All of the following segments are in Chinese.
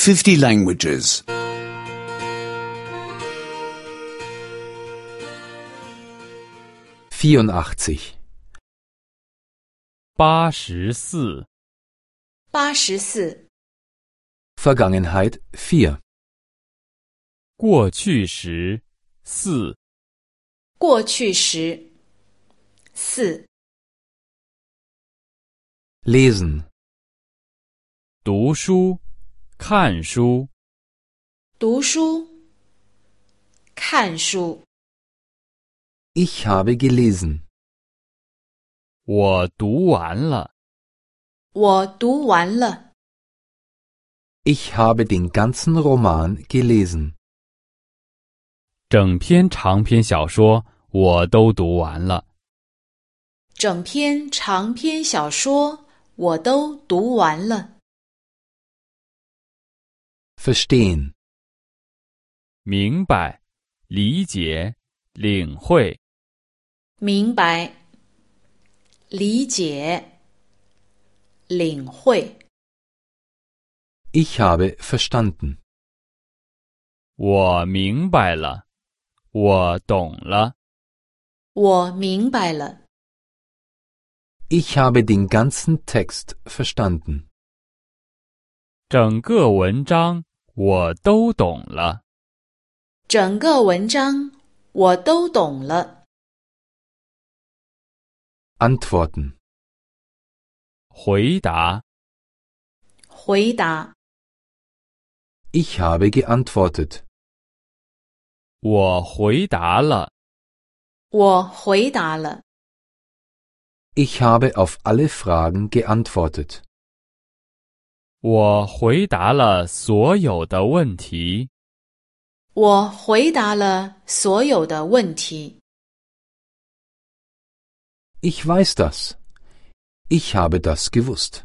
50 languages. 84. 84. 84. Vergangenheit 4. 过去时4. 过去时4. Lesen. 读书，看书。 读书，看书。 Ich habe gelesen. 我读完了。 我读完了。 Ich habe den ganzen Roman gelesen. 整篇长篇小说我都读完了。 整篇长篇小说我都读完了。 Verstehen. 明白，理解，领会。 明白，理解，领会。 Ich habe verstanden. 我明白了，我懂了。 我明白了。 Ich habe den ganzen Text verstanden. 整个文章我都懂了。 整个文章我都懂了。 Antworten. 回答， 回答， Ich habe geantwortet. 我回答了。 我回答了。 Ich habe auf alle Fragen geantwortet. 我回答了所有的问题。 我回答了所有的问题。 Ich weiß das. Ich habe das gewusst.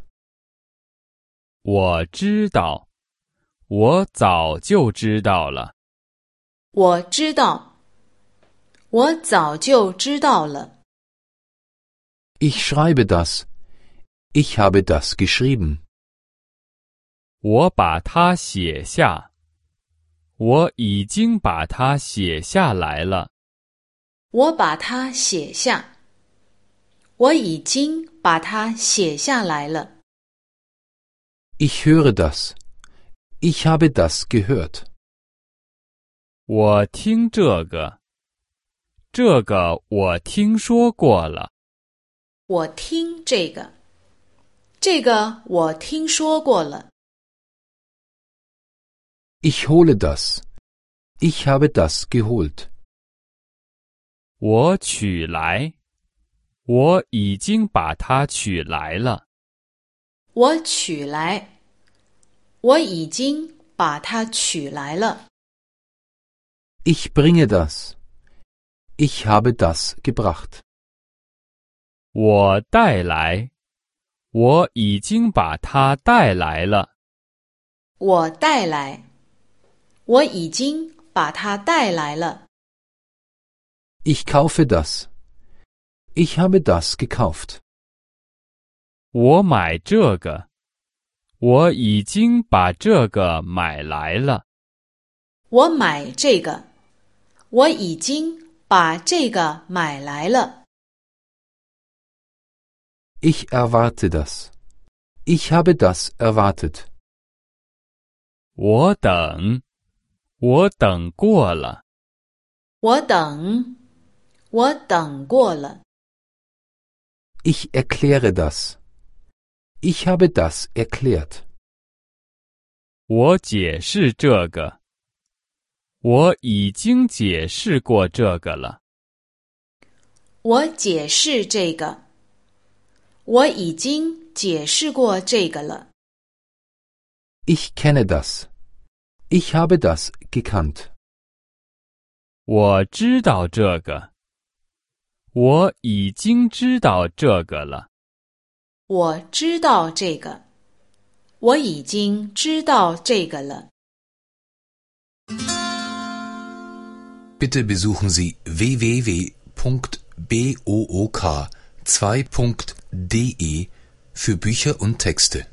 我知道，我早就知道了。 我知道，我早就知道了。 Ich schreibe das. Ich habe das geschrieben. 我把它写下，我已经把它写下来了。 我把它写下，我已经把它写下来了。 Ich höre das. Ich habe das gehört. 我听这个，这个我听说过了。 我听这个，这个我听说过了。 Ich hole das. Ich habe das geholt. 我取来，我已经把它取来了。 我取来，我已经把它取来了。 Ich bringe das. Ich habe das gebracht. 我带来，我已经把它带来了。 我带来，我已经把它带来了。 Ich kaufe das. Ich habe das gekauft. 我买这个，我已经把这个买来了。 我买这个，我已经把这个买来了。 Ich erwarte das. Ich habe das erwartet. 我等，我等过了。 我等，我等过了。 Ich erkläre das. Ich habe das erklärt. 我解释这个，我已经解释过这个了。 我解释这个，我已经解释过这个了。 Ich kenne das. Ich habe das gekannt. 我知道这个，我已经知道这个了。 我知道这个，我已经知道这个了。 Bitte besuchen Sie www.book2.de für Bücher und Texte.